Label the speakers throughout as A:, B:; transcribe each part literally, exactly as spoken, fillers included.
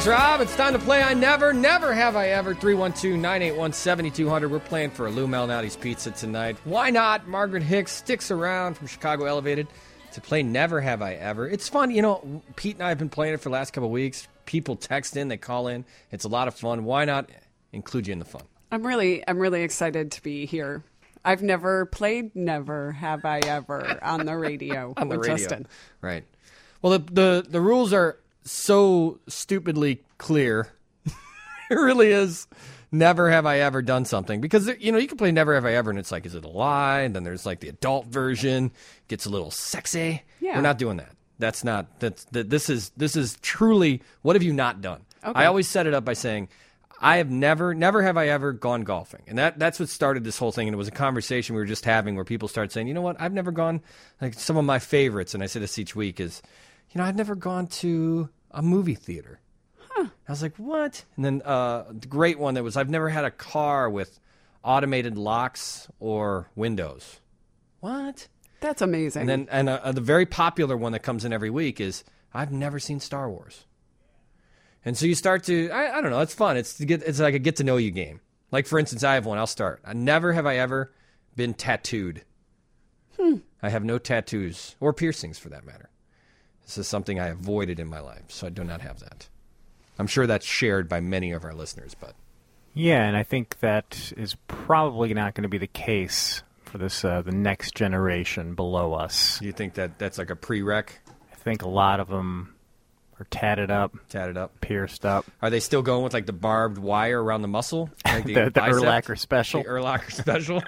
A: Thanks, Rob. It's time to play I Never, Never Have I Ever. three one two, nine eight one, seven two zero zero. We're playing for a Lou Malnati's Pizza tonight. Why not? Margaret Hicks sticks around from Chicago Elevated to play Never Have I Ever. It's fun. You know, Pete and I have been playing it for the last couple of weeks. People text in, they call in. It's a lot of fun. Why not include you in the fun?
B: I'm really, I'm really excited to be here. I've never played Never Have I Ever on the radio
A: on the
B: with
A: radio.
B: Justin.
A: Right. Well, the, the, the rules are so stupidly clear. It really is. Never have I ever done something. Because, you know, you can play Never Have I Ever, and it's like, is it a lie? And then there's like the adult version. Gets a little sexy.
B: Yeah.
A: We're not doing that. That's not, that's, that, this is, this is truly, what have you not done?
B: Okay.
A: I always set it up by saying, I have never, never have I ever gone golfing. And that, that's what started this whole thing. And it was a conversation we were just having where people started saying, you know what, I've never gone, like some of my favorites, and I say this each week, is, you know, I've never gone to a movie theater. Huh. I was like, what? And then uh, the great one that was, I've never had a car with automated locks or windows. What?
B: That's amazing.
A: And then and uh, the very popular one that comes in every week is, I've never seen Star Wars. And so you start to, I, I don't know, it's fun. It's to get, it's like a get-to-know-you game. Like, for instance, I have one. I'll start. I never have I ever been tattooed.
B: Hmm.
A: I have no tattoos or piercings, for that matter. This is something I avoided in my life, so I do not have that. I'm sure that's shared by many of our listeners, but...
C: Yeah, and I think that is probably not going to be the case for this uh, the next generation below us.
A: Do you think that that's like a prereq?
C: I think a lot of them are tatted up.
A: Tatted up.
C: Pierced up.
A: Are they still going with like the barbed wire around the muscle? Like
C: the the, the
A: bicep?
C: Urlacher special.
A: The Urlacher special.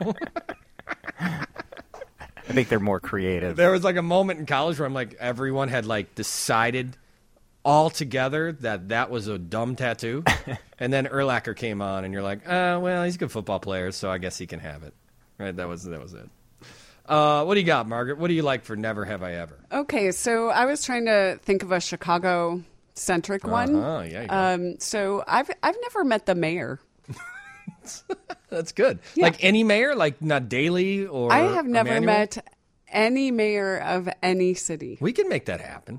C: I think they're more creative.
A: There was like a moment in college where I'm like, everyone had like decided all together that that was a dumb tattoo. And then Urlacher came on and you're like, uh, well, he's a good football player, so I guess he can have it. Right? That was that was it. Uh, what do you got, Margaret? What do you like for Never Have I Ever?
B: Okay, so I was trying to think of a Chicago-centric one.
A: Uh-huh, yeah, you go.
B: Um, so I've I've never met the mayor.
A: That's good.
B: Yeah.
A: Like any mayor, like not Daley or
B: I have never
A: Emanuel?
B: met any mayor of any city.
A: We can make that happen.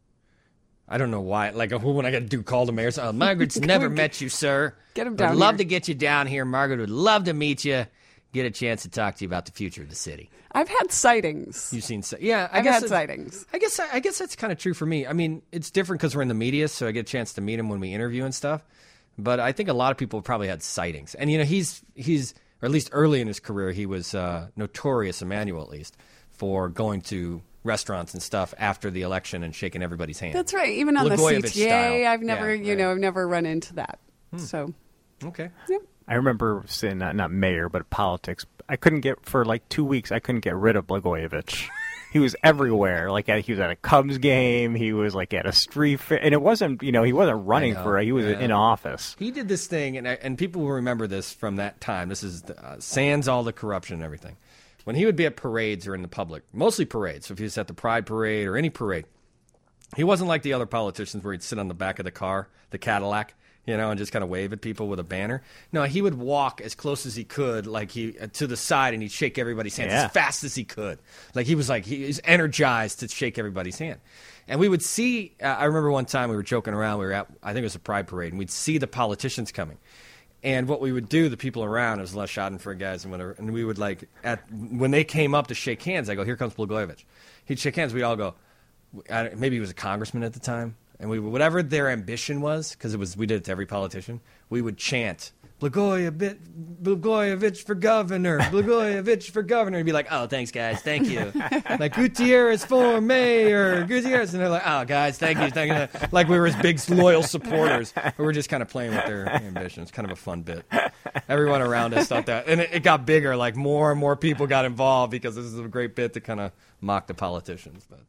A: I don't know why. Like, who when I got to do call to mayors? Oh, Margaret's never met you, sir.
B: Get him
A: I'd
B: down
A: love
B: here.
A: to get you down here. Margaret would love to meet you. Get a chance to talk to you about the future of the city.
B: I've had sightings.
A: You've seen, yeah. I
B: I've
A: guess
B: had
A: it-
B: sightings.
A: I guess I guess that's kind of true for me. I mean, it's different because we're in the media, so I get a chance to meet him when we interview and stuff. But I think a lot of people have probably had sightings, and you know, he's he's or at least early in his career, he was uh, notorious, Emmanuel at least, for going to restaurants and stuff after the election and shaking everybody's hand.
B: That's right. Even on
A: Blagojevich
B: the C T A,
A: style.
B: I've never,
A: Yeah,
B: you
A: right.
B: know, I've never run into that. So,
A: Okay.
B: yep.
C: I remember saying, not, not mayor, but politics. I couldn't get, for like two weeks, I couldn't get rid of Blagojevich. He was everywhere. Like, at, he was at a Cubs game. He was, like, at a street fair. And it wasn't, you know, he wasn't running
A: know,
C: for it. He was
A: yeah.
C: in office.
A: He did this thing, and I- and people will remember this from that time. This is uh, sans all the corruption and everything. When he would be at parades or in the public, mostly parades, so if he was at the Pride Parade or any parade, he wasn't like the other politicians where he'd sit on the back of the car, the Cadillac, you know, and just kind of wave at people with a banner. No, he would walk as close as he could, like he uh, to the side, and he'd shake everybody's hand
C: Yeah.
A: as fast as he could. Like he was like he was energized to shake everybody's hand. And we would see. Uh, I remember one time we were joking around. We were at, I think it was a Pride Parade, and we'd see the politicians coming. And what we would do, the people around, it was Les Schadenfreude guys and whatever, and we would like at when they came up to shake hands, I go, "Here comes Blagojevich." He'd shake hands. We'd all go. I don't- maybe he was a congressman at the time. And we would, whatever their ambition was, because it was we did it to every politician, we would chant Blagojevich, Blagojevich for governor, Blagojevich for governor, and be like, "Oh, thanks, guys, thank you." Like Gutierrez for mayor, Gutierrez, and they're like, "Oh, guys, thank you, thank you." Like we were his big loyal supporters. We were just kind of playing with their ambitions. Kind of a fun bit. Everyone around us thought that, and it, it got bigger. Like more and more people got involved because this is a great bit to kind of mock the politicians, but.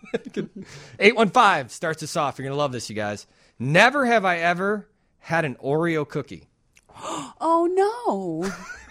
A: eight one five starts us off. You're going to love this, you guys. Never have I ever had an Oreo cookie.
B: Oh, no.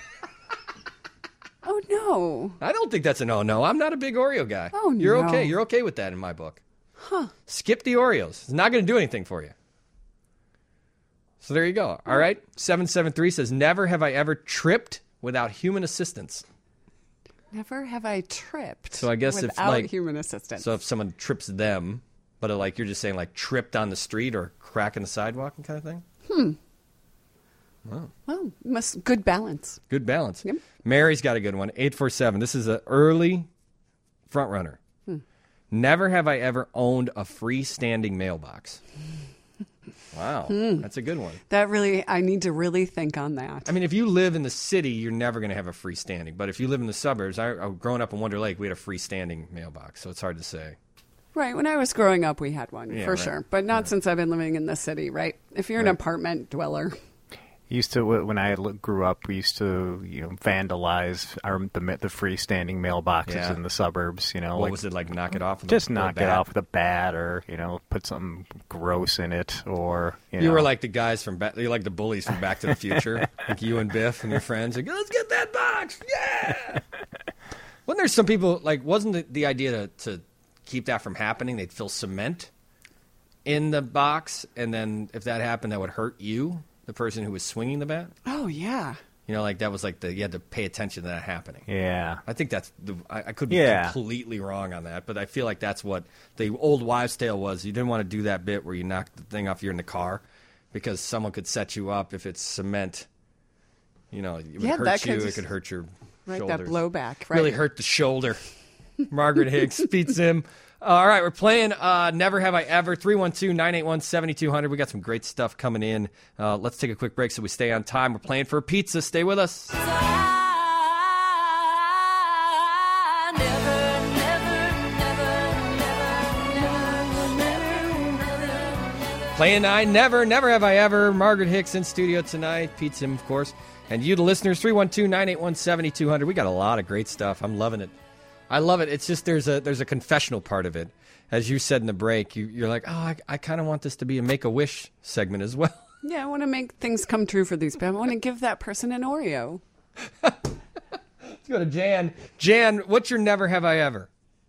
B: Oh, no.
A: I don't think that's a no-no. I'm not a big Oreo guy.
B: Oh,
A: You're
B: no.
A: okay. You're okay with that in my book. Huh. Skip the Oreos. It's not going to do anything for you. So there you go. All right. seven seven three says, never have I ever tripped without human assistance.
B: Never have I tripped
A: So I guess if,
B: without
A: like-
B: human assistance.
A: So if someone trips them, but uh, like you're just saying, like tripped on the street or crack in the sidewalk and kind of thing.
B: Hmm.
A: Wow.
B: Well, must good balance.
A: Good balance.
B: Yep.
A: Mary's got a good one. eight four seven. This is an early front runner.
B: Hmm.
A: Never have I ever owned a freestanding mailbox. Wow,
B: Hmm.
A: that's a good one.
B: That really, I need to really think on that.
A: I mean, if you live in the city, you're never going to have a freestanding. But if you live in the suburbs, I, I growing up in Wonder Lake, we had a freestanding mailbox, so it's hard to say.
B: Right. When I was growing up, we had one,
A: Yeah,
B: for
A: right.
B: sure. But not
A: Yeah.
B: since I've been living in the city, right? If you're an
A: Right.
B: apartment dweller.
C: Used to when I li- grew up, we used to you know vandalize our the, ma- the freestanding mailboxes
A: Yeah.
C: in the suburbs. You know,
A: What
C: like,
A: was it like? Knock it off? With
C: just
A: a, with a
C: knock it
A: bat?
C: off with a bat, or you know, put something gross in it, or you,
A: You
C: know.
A: were like the guys from back. You're like the bullies from Back to the Future. Like you and Biff and your friends. Like, let's get that box. Yeah. Wasn't there some people like? Wasn't the, the idea to, to keep that from happening? They'd fill cement in the box, and then if that happened, that would hurt you, the person who was swinging the bat.
B: Oh, yeah.
A: You know, like that was like the you had to pay attention to that happening.
C: yeah.
A: I think that's the. I, I could be
C: Yeah.
A: completely wrong on that, but I feel like that's what the old wives' tale was. You didn't want to do that bit where you knock the thing off. You're in the car because someone could set you up if it's cement. You know, it would
B: Yeah,
A: hurt
B: that
A: you.
B: could
A: It
B: just-
A: could hurt your
B: Right,
A: shoulders.
B: that blowback. Right.
A: Really hurt the shoulder. Margaret Higgs beats him. Uh, all right, we're playing uh, Never Have I Ever. three one two, nine eight one, seven two zero zero. We got some great stuff coming in. Uh, let's take a quick break so we stay on time. We're playing for a pizza. Stay with us. Playing I Never, Never Have I Ever. Margaret Hicks in studio tonight. Pete's him, of course. And you, the listeners, three one two, nine eight one, seven two zero zero. We got a lot of great stuff. I'm loving it. I love it. It's just there's a there's a confessional part of it. As you said in the break, you, you're like, oh, I, I kind of want this to be a Make-A-Wish segment as well.
B: Yeah, I want to make things come true for these people. I want to give that person an Oreo.
A: Let's go to Jan. Jan, what's your Never Have I Ever?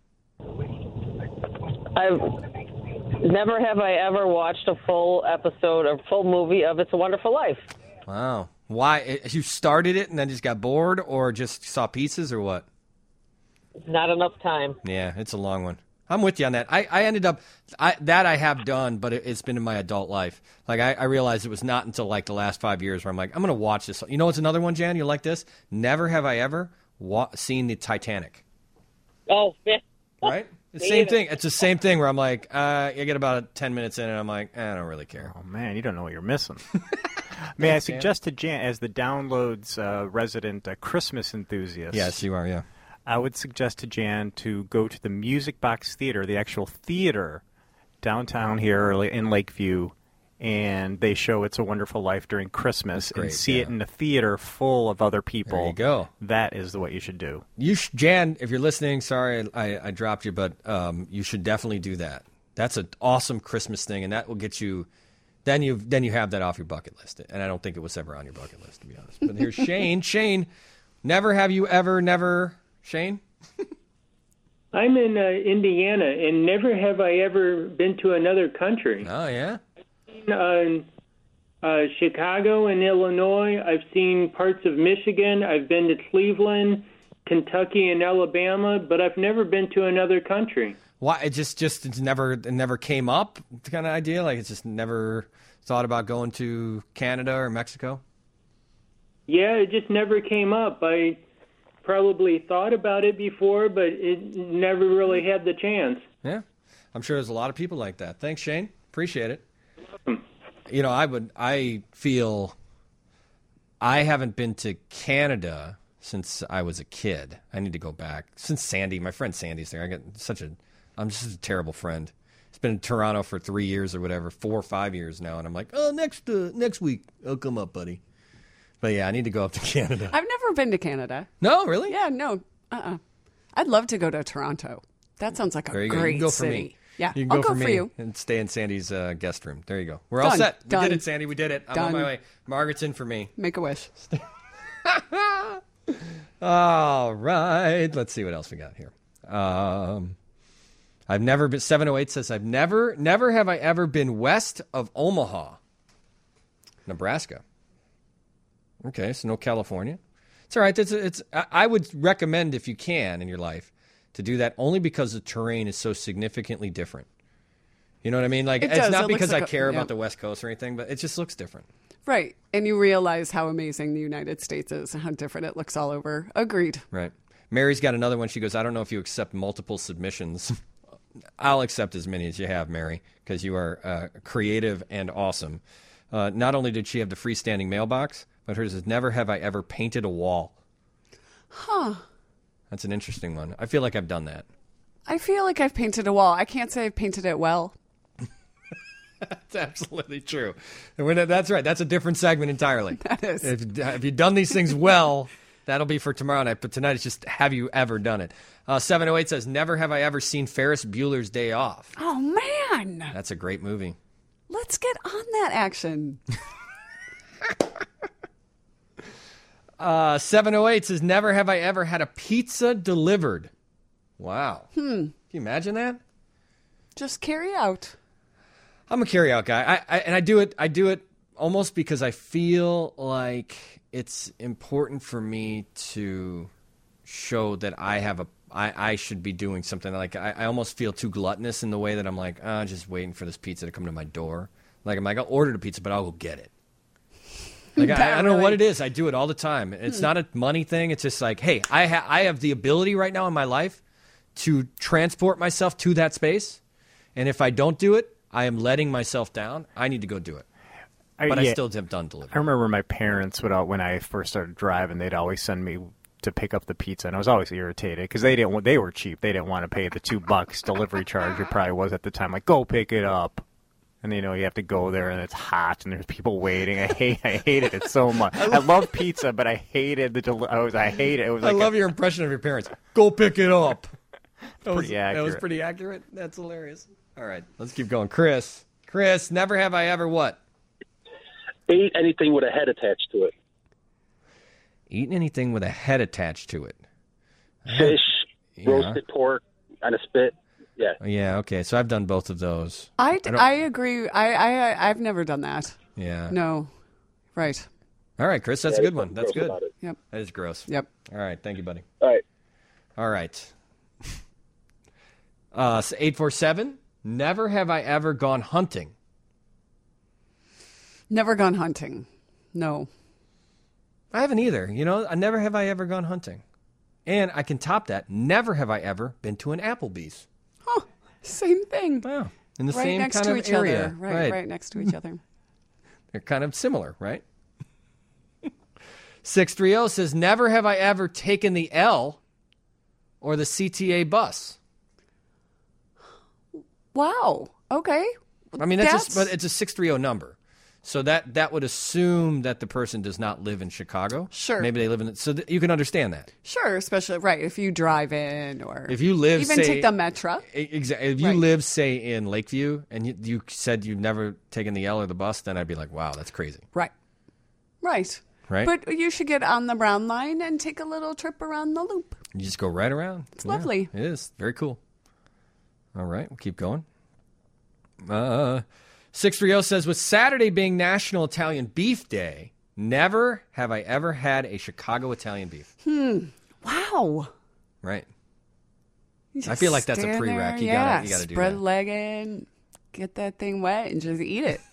D: I've never have I ever watched a full episode or full movie of It's a Wonderful Life.
A: Wow. Why? You started it and then just got bored, or just saw pieces, or what?
D: Not enough time.
A: Yeah, it's a long one. I'm with you on that. I, I ended up I, that I have done, but it, it's been in my adult life. Like I, I realized it was not until like the last five years where I'm like, I'm going to watch this. You know, what's another one, Jan? You like this? Never have I ever wa- seen the Titanic.
D: Oh, man.
A: Right? The
D: Me
A: same
D: either.
A: thing. It's the same thing where I'm like, uh, I get about ten minutes in, and I'm like, eh, I don't really care.
C: Oh man, you don't know what you're missing. May I suggest to Jan, as the downloads uh, resident uh, Christmas enthusiast?
A: Yes, you are. Yeah.
C: I would suggest to Jan to go to the Music Box Theater, the actual theater downtown here in Lakeview, and they show It's a Wonderful Life during Christmas,
A: great,
C: and see
A: yeah.
C: it in a theater full of other people.
A: There you go.
C: That is what you should do.
A: You, sh- Jan, if you're listening, sorry I, I dropped you, but um, you should definitely do that. That's an awesome Christmas thing, and that will get you. Then you then you have that off your bucket list, and I don't think it was ever on your bucket list, to be honest. But here's Shane. Shane, never have you ever, never, Shane.
E: I'm in uh, Indiana, and never have I ever been to another country.
A: Oh yeah.
E: Uh, uh, Chicago and Illinois. I've seen parts of Michigan. I've been to Cleveland, Kentucky, and Alabama, but I've never been to another country.
A: Why? It just just it's never it never came up. Kind of idea. Like it's just never thought about going to Canada or Mexico.
E: Yeah, it just never came up. I probably thought about it before, but it never really had the chance.
A: Yeah, I'm sure there's a lot of people like that. Thanks, Shane. Appreciate it. You know, I would. I feel I haven't been to Canada since I was a kid. I need to go back. Since Sandy, my friend Sandy's there. I got such a. I'm just a terrible friend. He's been in Toronto for three years or whatever, four or five years now, and I'm like, oh, next uh, next week I'll come up, buddy. But yeah, I need to go up to Canada.
B: I've never been to Canada.
A: No, really?
B: Yeah, no. Uh-uh. I'd love to go to Toronto. That sounds like a
A: There you go.
B: great
A: You can go for
B: city.
A: me.
B: Yeah,
A: you can
B: I'll
A: go,
B: go
A: for,
B: for
A: me
B: you.
A: and stay in Sandy's uh, guest room. There you go. We're all
B: Done.
A: set. We
B: Done.
A: did it, Sandy. We did it. I'm on
B: Done.
A: my way. Margaret's in for me.
B: Make a wish.
A: All right. Let's see what else we got here. Um, I've never been. seven oh eight says I've never, never have I ever been west of Omaha, Nebraska. Okay, so no California. It's all right. It's, it's. I I would recommend, if you can in your life, to do that only because the terrain is so significantly different. You know what I mean? Like
B: It
A: it's
B: does.
A: not
B: It looks
A: because
B: like
A: I
B: a-
A: care
B: yeah.
A: about the West Coast or anything, but it just looks different.
B: Right. And you realize how amazing the United States is and how different it looks all over. Agreed.
A: Right. Mary's got another one. She goes, I don't know if you accept multiple submissions. I'll accept as many as you have, Mary, because you are uh, creative and awesome. Uh, not only did she have the freestanding mailbox, but hers is never have I ever painted a wall.
B: Huh.
A: That's an interesting one. I feel like I've done that.
B: I feel like I've painted a wall. I can't say I've painted it well.
A: That's absolutely true. And when, that's right. That's a different segment entirely.
B: That is.
A: If, if you've done these things well, that'll be for tomorrow night. But tonight it's just, have you ever done it? Uh, seven oh eight says, never have I ever seen Ferris Bueller's Day Off.
B: Oh, man.
A: That's a great movie.
B: Let's get on that action.
A: Uh, seven oh eight says, never have I ever had a pizza delivered. Wow. Hmm. Can you imagine that?
B: Just carry out.
A: I'm a carry-out guy, I, I, and I do it. I do it almost because I feel like it's important for me to show that I have a. I, I should be doing something. Like I, I almost feel too gluttonous in the way that I'm like, ah, just waiting for this pizza to come to my door. Like I'm like, I'll order the pizza, but I'll go get it. Like I, I don't know what it is. I do it all the time. It's not a money thing. It's just like, hey, I ha- I have the ability right now in my life to transport myself to that space, and if I don't do it, I am letting myself down. I need to go do it. But I,
C: yeah,
A: I still have done delivery.
C: I remember my parents would, al- when I first started driving, they'd always send me to pick up the pizza, and I was always irritated because they didn't. want- They were cheap. They didn't want to pay the two bucks delivery charge. It probably was at the time. Like, go pick it up, and you know you have to go there, and it's hot, and there's people waiting. I hate. I hated it so much. I love pizza, but I hated the. Deli- I was. I hate it. It was.
A: I
C: Like
A: love
C: a,
A: your impression of your parents. Go pick it up. That was,
C: pretty
A: that was
C: accurate.
A: pretty accurate. That's hilarious. All right, let's keep going. Chris. Chris, never have I ever what?
F: Ate anything with a head attached to it.
A: Eaten anything with a head attached to it.
F: Fish,
A: Yeah.
F: roasted pork on a spit. Yeah.
A: Yeah, okay. So I've done both of those.
B: I,
A: don't-
B: I agree. I, I, I've never done that.
A: Yeah.
B: No. Right.
A: All right, Chris, that's
F: Yeah,
A: a good
F: there's
A: one.
F: nothing
A: That's
F: gross
A: good.
F: about it.
B: Yep.
A: That is gross.
B: Yep.
A: All right, thank you, buddy.
F: All right.
A: All right. Uh, eight four seven, never have I ever gone hunting.
B: Never gone hunting. No.
A: I haven't either. You know, I never have I ever gone hunting. And I can top that. Never have I ever been to an Applebee's.
B: Oh, same thing.
A: Wow. In the
B: right
A: same
B: next
A: kind
B: to
A: of
B: each
A: area.
B: other. Right, right next to each other.
A: They're kind of similar, right? six three zero says, never have I ever taken the L or the C T A bus.
B: Wow. Okay.
A: I mean, that's,
B: That's-
A: just, but it's a six three zero number. So that, that would assume that the person does not live in Chicago.
B: Sure.
A: Maybe they live in, so th- you can understand that.
B: Sure, especially right if you drive in or
A: If you live,
B: even
A: say,
B: take the metro.
A: Exactly. If you
B: Right.
A: live, say, in Lakeview, and you, you said you've never taken the L or the bus, then I'd be like, wow, that's crazy.
B: Right. Right.
A: Right?
B: But you should get on the Brown Line and take a little trip around the loop.
A: You just go right around. It's
B: lovely.
A: It is. Very cool. All right, we'll keep going. Uh, six three zero says, with Saturday being National Italian Beef Day, never have I ever had a Chicago Italian beef.
B: Wow.
A: Right.
B: You
A: I feel
B: just
A: like that's a
B: stand
A: prereq.
B: there,
A: You
B: yeah,
A: gotta- you gotta do
B: spread
A: that.
B: a leg in, get that thing wet, and just eat it.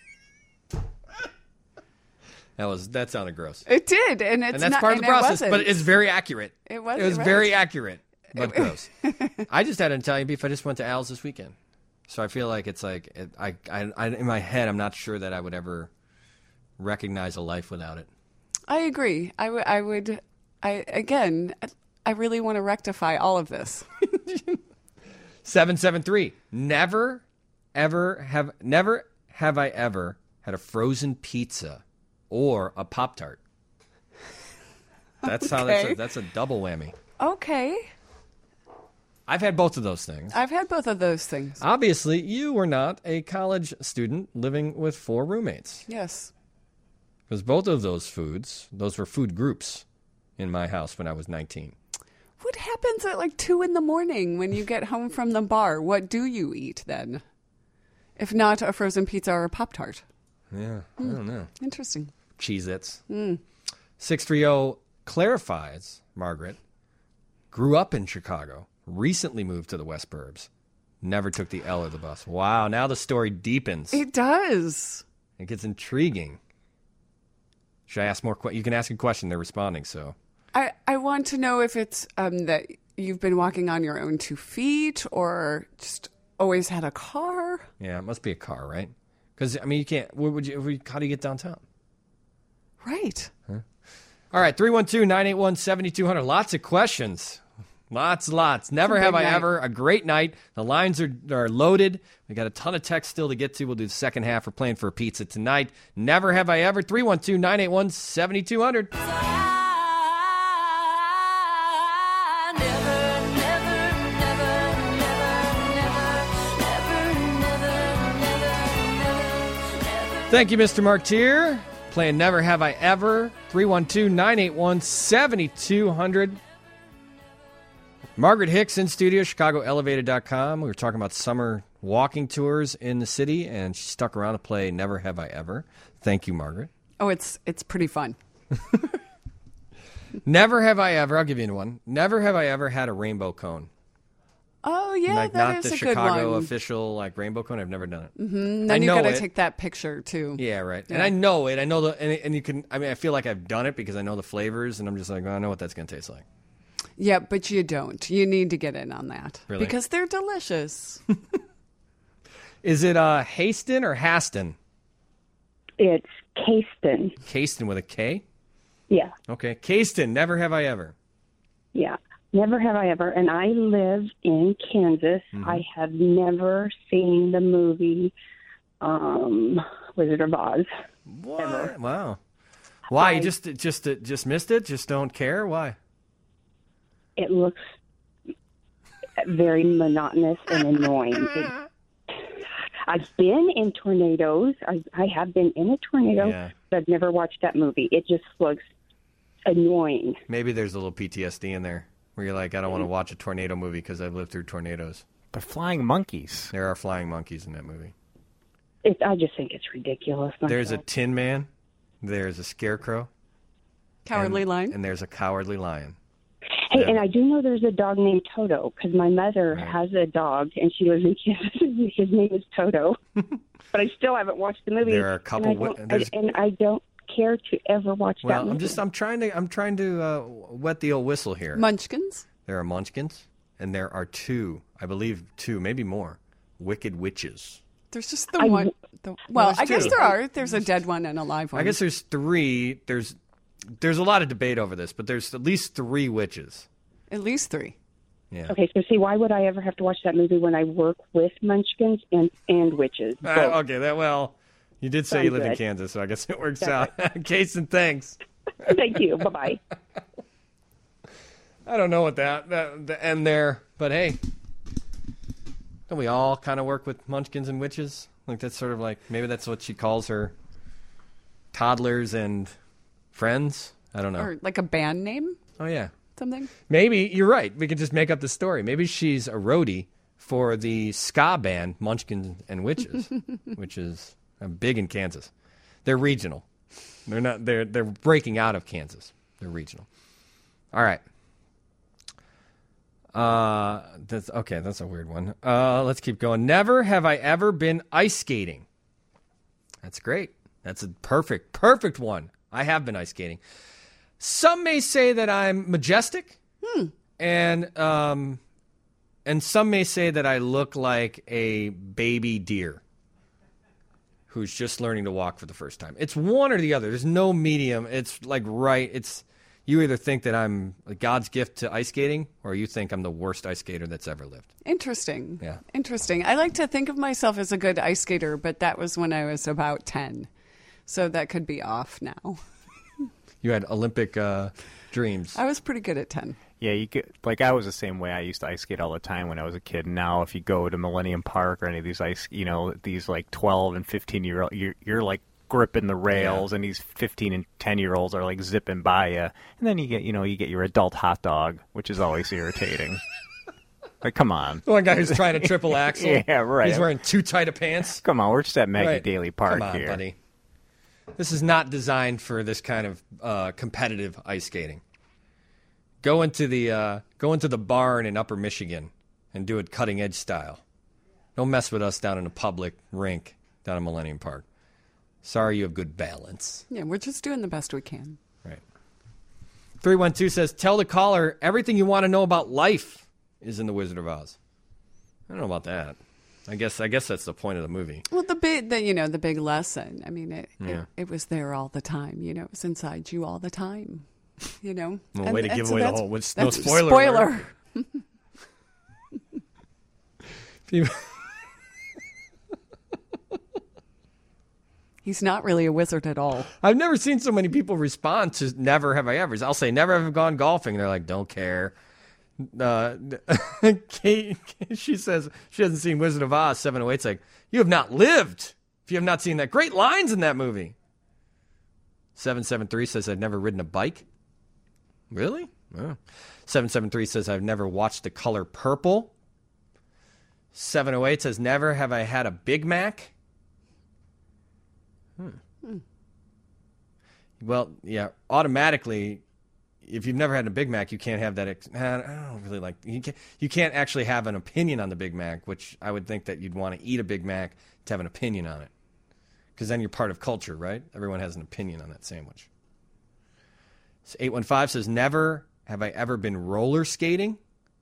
A: That was that sounded gross.
B: It did, and it's
A: And that's
B: not,
A: part of
B: and
A: the process,
B: It
A: but
B: wasn't.
A: it's very accurate.
B: It was-
A: It was
B: it
A: very
B: was.
A: accurate, but gross. I just had an Italian beef. I just went to Al's this weekend, so I feel like it's like it, I, I, I, in my head, I'm not sure that I would ever recognize a life without it.
B: I agree. I would. I would. I again. I really want to rectify all of this.
A: Seven seven three. Never, ever have never have I ever had a frozen pizza or a Pop-Tart. That's how that's
B: Okay.
A: a, that's a double whammy.
B: Okay,
A: I've had both of those things.
B: I've had both of those things.
A: Obviously, you were not a college student living with four roommates,
B: Yes.
A: because both of those foods, those were food groups in my house when I was nineteen.
B: What happens at like two in the morning when you get home from the bar? What do you eat then? If not a frozen pizza or a Pop-Tart.
A: Yeah, I don't know.
B: Interesting.
A: Cheez-Its. six three zero clarifies, Margaret, grew up in Chicago, recently moved to the West Burbs, Never took the L or the bus. Wow, now the story deepens.
B: It does.
A: It gets intriguing. Should I ask more questions? You can ask a question. They're responding, so.
B: I, I want to know if it's um, that you've been walking on your own two feet or just always had a car.
A: Yeah, it must be a car, right? Because, I mean, you can't, where would you, how do you get downtown?
B: Right.
A: Huh? All right, three one two, nine eight one, seven two zero zero. Lots of questions. Lots, lots. Never have I
B: night.
A: ever. A great night. The lines are, are loaded. We got a ton of text still to get to. We'll do the second half. We're playing for a pizza tonight. Never have I ever. three one two, nine eight one, seven two zero zero. Thank you, Mister Martyr. Playing Never Have I Ever. three one two, nine eight one, seven two zero zero. Margaret Hicks in studio, Chicago Elevated dot com. We were talking about summer walking tours in the city, and she stuck around to play Never Have I Ever. Thank you, Margaret.
B: Oh, it's it's pretty fun.
A: Never have I ever, I'll give you one. Never have I ever had a rainbow cone.
B: Oh, yeah,
A: like
B: that
A: not
B: is
A: the
B: a good
A: Chicago
B: one.
A: official like rainbow cone. I've never done it.
B: Mm-hmm.
A: I
B: Then you
A: know
B: got to
A: it.
B: take that picture, too.
A: Yeah, right.
B: Yeah.
A: And I know it. I know the, and, and you can, I mean, I feel like I've done it because I know the flavors, and I'm just like, oh, I know what that's going to taste like.
B: Yeah, but you don't. You need to get in on that.
A: Really?
B: Because they're delicious.
A: Is it uh, Haston or Haston?
G: It's Caiston.
A: Caiston with a K?
G: Yeah,
A: Okay. Caiston, never have I ever.
G: yeah. Never have I ever. And I live in Kansas.
A: Mm-hmm.
G: I have never seen the movie um, Wizard of Oz.
A: What?
G: Ever.
A: Wow. Why? You
G: I-
A: just just just missed it? Just don't care? Why?
G: It looks very monotonous and annoying. It, I've been in tornadoes. I, I have been in a tornado,
A: Yeah.
G: but I've never watched that movie. It just looks annoying.
A: Maybe there's a little P T S D in there where you're like, I don't want to watch a tornado movie because I've lived through tornadoes.
C: The flying monkeys.
A: There are flying monkeys in that movie.
G: It, I just think it's ridiculous.
A: There's a
G: myself.
A: Tin Man. There's a Scarecrow.
B: Cowardly
A: and,
B: Lion.
A: And there's a Cowardly Lion.
G: Hey,
A: Yeah.
G: and I do know there's a dog named Toto because my mother
A: Right.
G: has a dog and she lives in Kansas. His name is Toto, but I still haven't watched the movie.
A: There are a couple
G: and I
A: wi-
G: don't,
A: there's-
G: I, and I don't care to ever watch that
A: Well,
G: movie.
A: I'm just I'm trying to I'm trying to uh, wet the old whistle here.
B: Munchkins.
A: There are Munchkins, and there are two, I believe two, maybe more, Wicked Witches.
B: There's just the
G: I-
B: one. The, well,
A: there's
B: I guess
A: two.
B: there are. There's a dead one and a live one.
A: I guess there's three. There's there's a lot of debate over this, but there's at least three witches.
B: At least three.
A: Yeah.
G: Okay, so see, why would I ever have to watch that movie when I work with Munchkins and, and witches?
A: Uh,
G: Both.
A: okay, that well, you did say you
G: Sounds
A: live in
G: good.
A: Kansas, so I guess it works
G: That's
A: out. Jason, thanks.
G: Thank you. Bye-bye.
A: I don't know what that, that the end there, but hey, don't we all kind of work with Munchkins and witches? Like that's sort of like maybe that's what she calls her toddlers and friends. I don't know.
B: Or like a band name,
A: Oh yeah,
B: something.
A: maybe you're right. We can just make up the story. Maybe she's a roadie for the ska band Munchkins and Witches, which is uh, big in Kansas. They're regional. They're not. They're they're breaking out of Kansas. They're regional. All right. Uh, that's okay. That's a weird one. Uh, let's keep going. Never have I ever been ice skating. That's great. That's a perfect, perfect one. I have been ice skating. Some may say that I'm majestic,
B: Hmm.
A: and um, and some may say that I look like a baby deer who's just learning to walk for the first time. It's one or the other. There's no medium. It's like right. It's you either think that I'm God's gift to ice skating, or you think I'm the worst ice skater that's ever lived.
B: Interesting.
A: Yeah.
B: Interesting. I like to think of myself as a good ice skater, but that was when I was about ten. So that could be off now.
A: You had Olympic uh, dreams.
B: I was pretty good at ten.
C: Yeah, you get like I was the same way. I used to ice skate all the time when I was a kid. Now, if you go to Millennium Park or any of these ice, you know, these like twelve and fifteen year old, you're, you're like gripping the rails,
A: Yeah.
C: and these fifteen and ten year olds are like zipping by you. And then you get, you know, you get your adult hot dog, which is always irritating. Like, come on,
A: The one guy who's trying to triple axle.
C: Yeah, right.
A: He's wearing too tight of pants.
C: come on, we're just at Maggie
A: Right.
C: Daly Park
A: Come on,
C: here.
A: buddy. This is not designed for this kind of uh, competitive ice skating. Go into the uh, go into the barn in Upper Michigan and do it cutting edge style. Don't mess with us down in a public rink down in Millennium Park. Sorry you have good balance.
B: Yeah, we're just doing the best we can.
A: Right. three one two says, tell the caller everything you want to know about life is in The Wizard of Oz. I don't know about that. I guess I guess that's the point of the movie.
B: Well, the big, the, you know, the big lesson. I mean, it,
A: Yeah.
B: it it was there all the time. You know, it was inside you all the time. You know,
A: Well,
B: And-
A: way to
B: and
A: give
B: so
A: away the
B: that's-
A: whole- with no
B: that's
A: spoiler
B: Spoiler.
A: People-
B: He's not really a wizard at all.
A: I've never seen so many people respond to never have I ever. I'll say never have I gone golfing. They're like, don't care. Uh, Kate, she says she hasn't seen Wizard of Oz. seven oh eight's like, you have not lived if you have not seen that. Great lines in that movie. seven seven three says I've never ridden a bike. Really? Oh. seven seven three says I've never watched The Color Purple. seven oh eight says never have I had a Big Mac. Hmm.
B: Hmm.
A: Well, yeah, automatically, if you've never had a Big Mac, you can't have that. Ex- I don't really like you. Can't, you can't actually have an opinion on the Big Mac, which I would think that you'd want to eat a Big Mac to have an opinion on it, because then you're part of culture, right? Everyone has an opinion on that sandwich. So eight one five says, never have I ever been roller skating.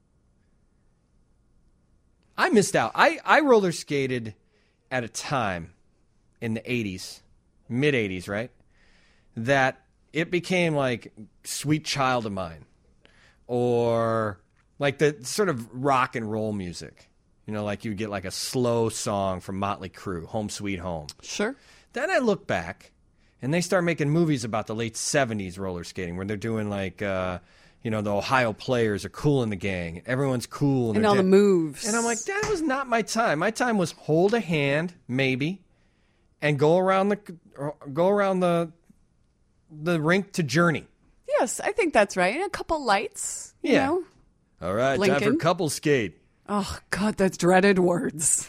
A: I missed out. I, I roller skated at a time in the eighties, mid eighties, right? That it became like Sweet Child of Mine, or like the sort of rock and roll music. You know, like you get like a slow song from Motley Crue, Home Sweet Home.
B: Sure.
A: Then I look back, and they start making movies about the late seventies roller skating, where they're doing like, uh, you know, the Ohio Players are Cool in the Gang. Everyone's cool. And,
B: And
A: they're
B: all the
A: da-
B: moves.
A: And I'm like, that was not my time. My time was hold a hand, maybe, and go around the go around the the rink to Journey.
B: Yes, I think that's right. And a couple lights. You
A: Yeah.
B: know?
A: All right, time for
B: Blinking.
A: couple skate.
B: Oh, God, that's dreaded words.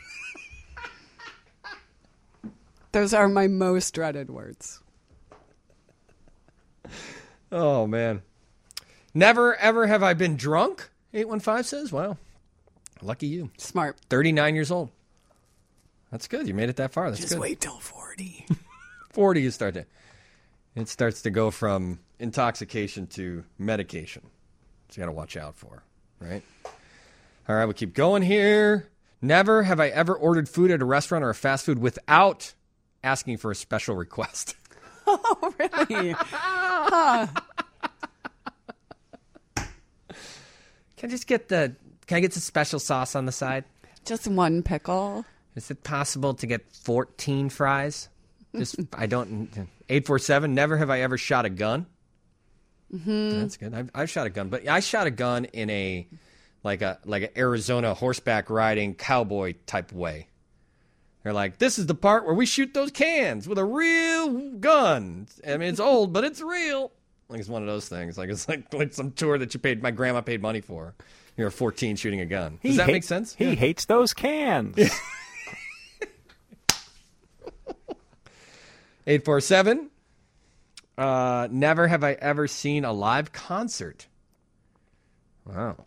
B: Those are my most dreaded words.
A: Oh, man. Never, ever have I been drunk, eight one five says. Wow. Lucky you.
B: Smart.
A: thirty-nine years old. That's good. You made it that far. That's
B: Just
A: good.
B: wait till forty.
A: forty, you start to... It starts to go from intoxication to medication. So you got to watch out for, right? All right, we'll keep going here. Never have I ever ordered food at a restaurant or a fast food without asking for a special request.
B: Oh, really? Huh.
A: Can I just get the... Can I get some special sauce on the side?
B: Just one pickle.
A: Is it possible to get fourteen fries? Just, I don't... eight four seven, never have I ever shot a gun. Mm-hmm. That's good. I've, I've shot a gun, but I shot a gun in a... like a like an Arizona horseback riding cowboy type way. They're like, this is the part where we shoot those cans with a real gun. I mean, it's old, but it's real. Like it's one of those things. Like it's like, like some tour that you paid, my grandma paid money for. You're fourteen shooting a gun. Does
C: He
A: that
C: hate-
A: make sense?
C: He
A: Yeah.
C: hates those cans.
A: eight four seven. Uh, never have I ever seen a live concert. Wow.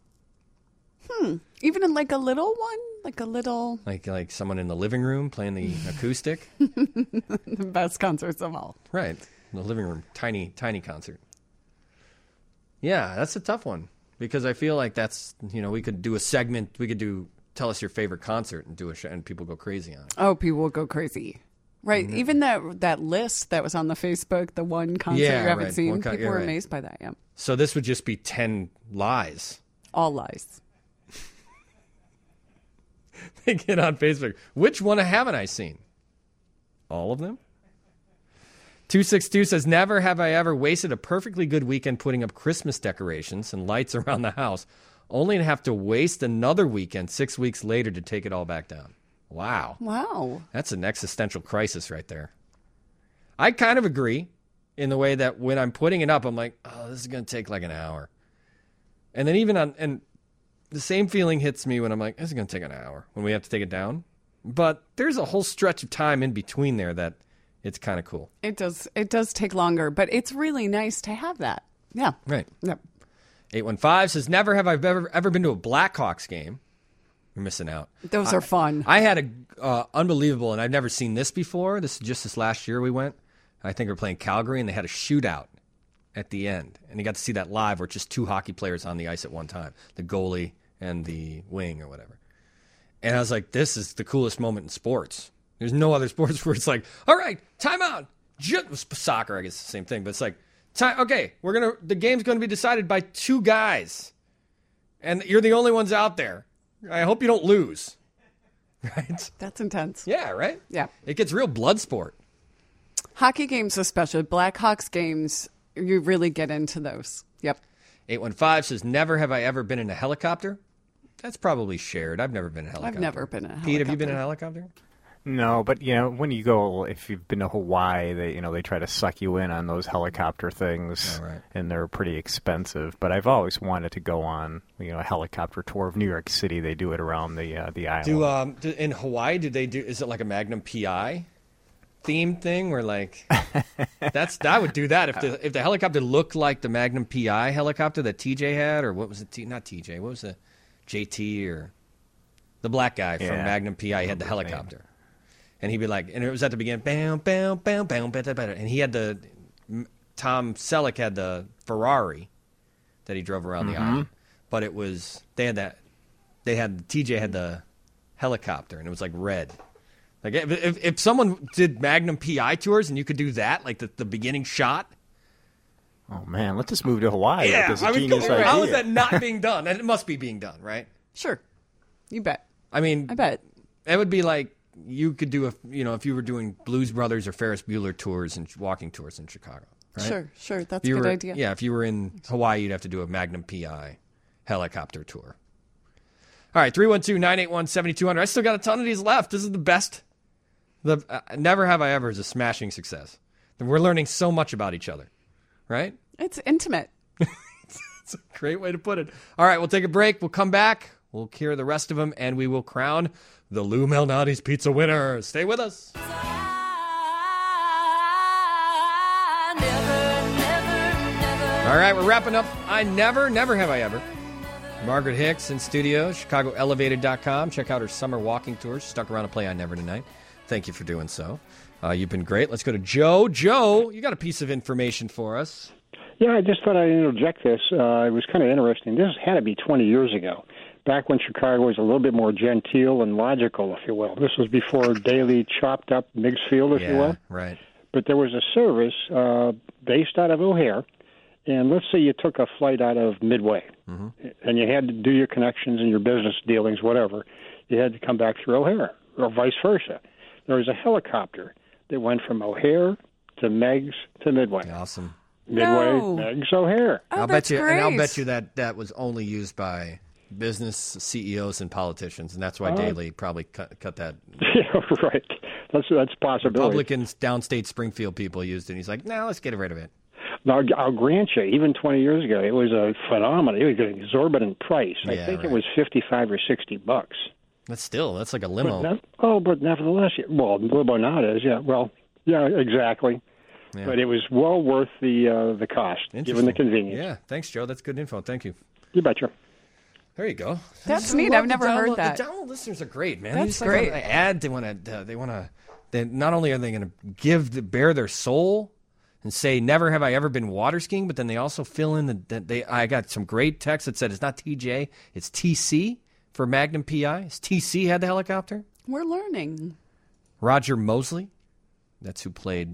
B: Even in like a little one? Like a little,
A: Like like someone in the living room playing the acoustic.
B: the best concerts of all.
A: Right. In the living room. Tiny, tiny concert. Yeah, that's a tough one. Because I feel like that's, you know, we could do a segment. We could do, tell us your favorite concert and do a show, and people go crazy on it.
B: Oh, people will go crazy. Right.
A: Mm-hmm.
B: Even that that list that was on the Facebook, the one concert
A: Yeah,
B: you haven't
A: right.
B: seen,
A: One con-
B: people
A: yeah,
B: were
A: right.
B: amazed by that. Yeah.
A: So this would just be ten lies.
B: All lies.
A: They get on Facebook. Which one haven't I seen? All of them? two six two says, never have I ever wasted a perfectly good weekend putting up Christmas decorations and lights around the house, only to have to waste another weekend six weeks later to take it all back down. Wow.
B: Wow.
A: That's an existential crisis right there. I kind of agree in the way that when I'm putting it up, I'm like, oh, this is going to take like an hour. And then even on, and the same feeling hits me when I'm like, this is going to take an hour when we have to take it down. But there's a whole stretch of time in between there that it's kind of cool.
B: It does it does take longer, but it's really nice to have that. Yeah.
A: Right.
B: Yep.
A: eight one five says, never have I ever, ever been to a Blackhawks game. You're missing out.
B: Those are fun.
A: I had a uh, unbelievable, and I've never seen this before. This is just this last year we went. I think we were playing Calgary, and they had a shootout at the end. And you got to see that live where it's just two hockey players on the ice at one time, the goalie and the wing or whatever. And I was like, this is the coolest moment in sports. There's no other sports where it's like, all right, timeout. Just soccer, I guess, the same thing. But it's like, time. Okay, we're gonna. The game's going to be decided by two guys, and you're the only ones out there. I hope you don't lose. Right?
B: That's intense.
A: Yeah, right?
B: Yeah.
A: It gets real blood sport.
B: Hockey games especially. Blackhawks games, you really get into those. Yep.
A: eight one five says, never have I ever been in a helicopter. That's probably shared. I've never been in a helicopter.
B: I've never been in a helicopter.
A: Pete, have you been in a helicopter?
C: No, but you know, when you go, if you've been to Hawaii, they you know they try to suck you in on those helicopter things,
A: Oh, right.
C: and they're pretty expensive. But I've always wanted to go on, you know, a helicopter tour of New York City. They do it around the uh, the island.
A: Do um do, in Hawaii? Did they do? Is it like a Magnum P I theme thing where like that's I would do that if the if the helicopter looked like the Magnum P I helicopter that T J had, or what was it? T, not T J. What was the J T or the black guy from
C: Yeah.
A: Magnum P I? He had the
C: Remember his
A: helicopter. And he'd be like, and it was at the beginning, bam, bam, bam, bam, bam, bam, bam, and he had the, Tom Selleck had the Ferrari that he drove around the island. But it was, they had that, they had, T J had the helicopter, and it was like red. Like, if, if, if someone did Magnum P I tours and you could do that, like the, the beginning shot.
C: Oh, man, let's just move to Hawaii.
A: Yeah,
C: That's a
A: I mean,
C: genius
A: come- how
C: idea.
A: is that not being done? And it must be being done, right?
B: Sure. You bet.
A: I mean,
B: I bet.
A: it would be like, you could do a, you know, if you were doing Blues Brothers or Ferris Bueller tours and walking tours in Chicago. Right?
B: Sure, sure. That's
A: If
B: a
A: you
B: good
A: were,
B: idea.
A: Yeah, if you were in Hawaii, you'd have to do a Magnum P I helicopter tour. All right, three one two, nine eight one, seven two zero zero. I still got a ton of these left. This is the best. The uh, Never Have I Ever is a smashing success. And we're learning so much about each other, right?
B: It's intimate.
A: It's a great way to put it. All right, we'll take a break. We'll come back. We'll hear the rest of them, and we will crown the Lou Malnati's Pizza winner. Stay with us. All right, we're wrapping up. I never, never have I ever. Margaret Hicks in studio, Chicago Elevated dot com. Check out her summer walking tours. She stuck around to play I Never tonight. Thank you for doing so. Uh, you've been great. Let's go to Joe. Joe, you got a piece of information for us.
H: Yeah, I just thought I'd interject this. Uh, it was kind of interesting. This had to be twenty years ago, back when Chicago was a little bit more genteel and logical, if you will. This was before Daily chopped up Meigs Field, if
A: yeah,
H: you will.
A: right.
H: But there was a service uh, based out of O'Hare, and let's say you took a flight out of Midway,
A: Mm-hmm.
H: and you had to do your connections and your business dealings, whatever. You had to come back through O'Hare, or vice versa. There was a helicopter that went from O'Hare to Meigs to Midway.
A: Awesome.
H: Midway,
B: No.
H: Meigs, O'Hare.
B: Oh,
A: I'll
B: that's
A: bet you,
B: great.
A: and I'll bet you that that was only used by business C E Os and politicians, and that's why
H: Uh,
A: Daley probably cut, cut that.
H: Yeah, right. That's that's a possibility.
A: Republicans, downstate Springfield people used it. And he's like, no, let's get rid of it.
H: Now, I'll grant you, even twenty years ago, it was a phenomenon. It was an exorbitant price. I
A: Yeah,
H: think
A: right.
H: it was fifty-five or sixty bucks.
A: That's still, that's like a
H: But
A: limo.
H: ne- oh, but nevertheless, yeah, well, limo now is, yeah. Well, yeah, exactly.
A: Yeah.
H: But it was well worth the uh, the cost, given the
A: Interesting.
H: convenience.
A: Yeah, thanks, Joe. That's good info. Thank you.
H: You betcha.
A: There you go.
B: That's
A: I
B: neat.
A: love
B: I've
A: the
B: never heard
A: download-
B: that.
A: The download listeners are great, man.
B: That's
A: They just like
B: great.
A: wanna add. They want to. Uh, they want to. They not only are they going to give the bare their soul and say never have I ever been water skiing, but then they also fill in the. the they. I got some great text that said it's not T J, it's T C for Magnum P I. It's T C had the helicopter.
B: We're learning.
A: Roger Mosley, that's who played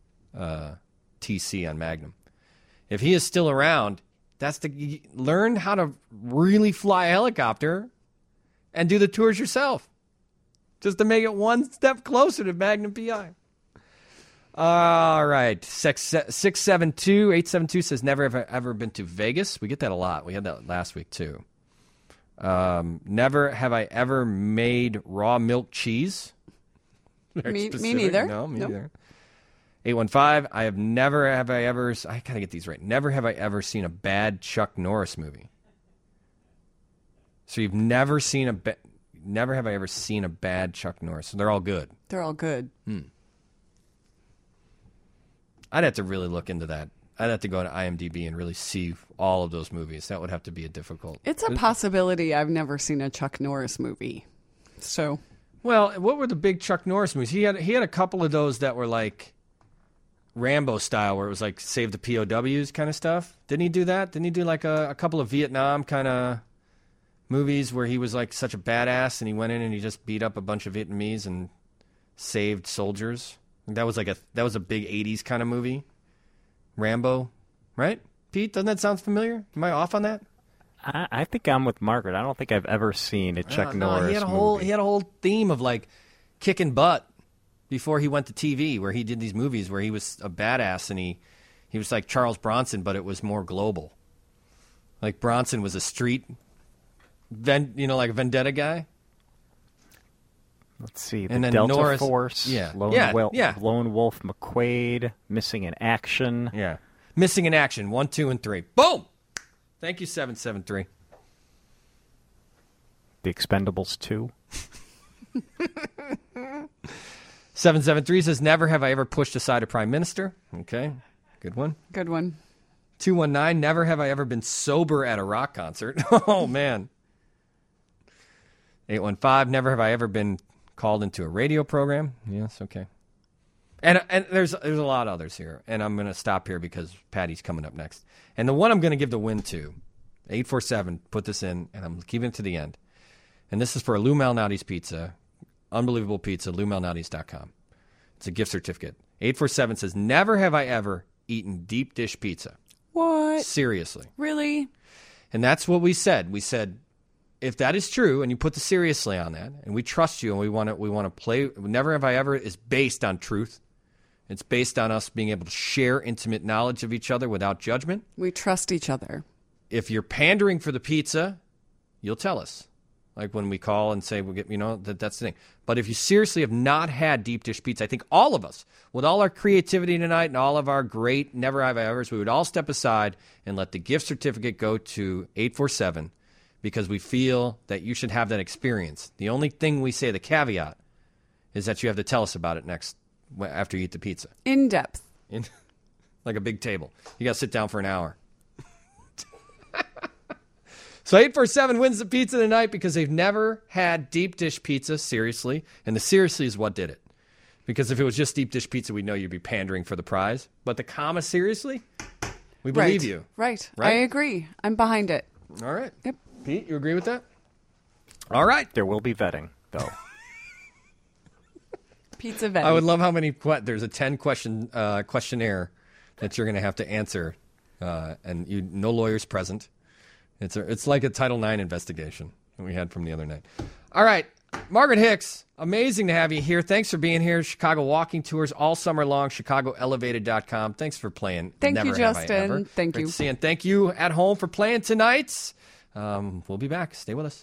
A: uh, T C on Magnum. If he is still around, that's the learn how to really fly a helicopter and do the tours yourself, just to make it one step closer to Magnum P I. All right, six seven two eight seven two says never have I ever been to Vegas. We get that a lot. We had that last week too. Um, never have I ever made raw milk cheese. Very
B: Me- me
A: specific.
B: neither.
A: No, me
B: Nope.
A: neither. eight one five, I have never have I ever, I gotta get these right. Never have I ever seen a bad Chuck Norris movie. So you've never seen a, ba- never have I ever seen a bad Chuck Norris. So they're all good.
B: They're all good.
A: I'd have to really look into that I'd have to go to IMDb and really see all of those movies. That would have to be a difficult.
B: It's a possibility. I've never seen a Chuck Norris movie. So,
A: well, what were the big Chuck Norris movies? He had he had a couple of those that were like Rambo style, where it was like save the P O Ws kind of stuff. Didn't he do that? Didn't he do like a, a couple of Vietnam kind of movies where he was like such a badass and he went in and he just beat up a bunch of Vietnamese and saved soldiers? That was like a that was a big eighties kind of movie. Rambo, right? Pete, doesn't that sound familiar? Am I off on that?
C: I, I think I'm with Margaret. I don't think I've ever seen a Chuck
A: no, no,
C: Norris
A: he had a
C: movie.
A: whole he had a whole theme of like kicking butt before he went to T V, where he did these movies where he was a badass and he he was like Charles Bronson, but it was more global. Like Bronson was a street, ven, you know, like a vendetta guy.
C: Let's see. The
A: And then
C: Delta
A: Norris-
C: Force,
A: yeah,
C: Lone,
A: yeah,
C: Wel-
A: yeah.
C: Lone Wolf McQuade, Missing in Action.
A: Yeah, Missing in Action, one, two, and three. Boom. Thank you, seven seven three.
C: The Expendables two.
A: seven seven three says, never have I ever pushed aside a prime minister. Okay, good one.
B: good one.
A: two one nine, never have I ever been sober at a rock concert. Oh, man. eight one five, never have I ever been called into a radio program. Yes, okay. And and there's there's a lot of others here, and I'm going to stop here because Patty's coming up next. And the one I'm going to give the win to, eight four seven, put this in, and I'm keeping it to the end. And this is for a Lou Malnati's Pizza. Unbelievable pizza, lou malnati's dot com. It's a gift certificate. eight four seven says, never have I ever eaten deep dish pizza.
B: What?
A: Seriously.
B: Really?
A: And that's what we said. We said, if that is true, and you put the seriously on that, and we trust you, and we want to, we want to play. Never have I ever is based on truth. It's based on us being able to share intimate knowledge of each other without judgment.
B: We trust each other.
A: If you're pandering for the pizza, you'll tell us. Like when we call and say, we'll get, you know, that that's the thing. But if you seriously have not had deep dish pizza, I think all of us, with all our creativity tonight and all of our great never have I ever's, we would all step aside and let the gift certificate go to eight four seven because we feel that you should have that experience. The only thing we say, the caveat, is that you have to tell us about it next after you eat the pizza.
B: In depth.
A: In, like a big table. You got to sit down for an hour. So eight four seven wins the pizza tonight because they've never had deep dish pizza, seriously. And the seriously is what did it. Because if it was just deep dish pizza, we know you'd be pandering for the prize. But the comma seriously, we believe
B: right.
A: you.
B: Right.
A: Right?
B: I agree. I'm behind it.
A: All right.
B: Yep.
A: Pete, you agree with that? All right.
C: There will be vetting, though.
B: Pizza vetting.
A: I would love how many, que- there's a ten question uh, questionnaire that you're going to have to answer. Uh, and you no lawyers present. It's a, it's like a Title nine investigation that we had from the other night. All right. Margaret Hicks, amazing to have you here. Thanks for being here. Chicago walking tours all summer long, chicago elevated dot com. Thanks for playing.
B: Thank
A: Never
B: you,
A: Have I
B: Justin.
A: Ever.
B: Thank
A: Great
B: you.
A: to see you. And thank you at home for playing tonight. Um, we'll be back. Stay with us.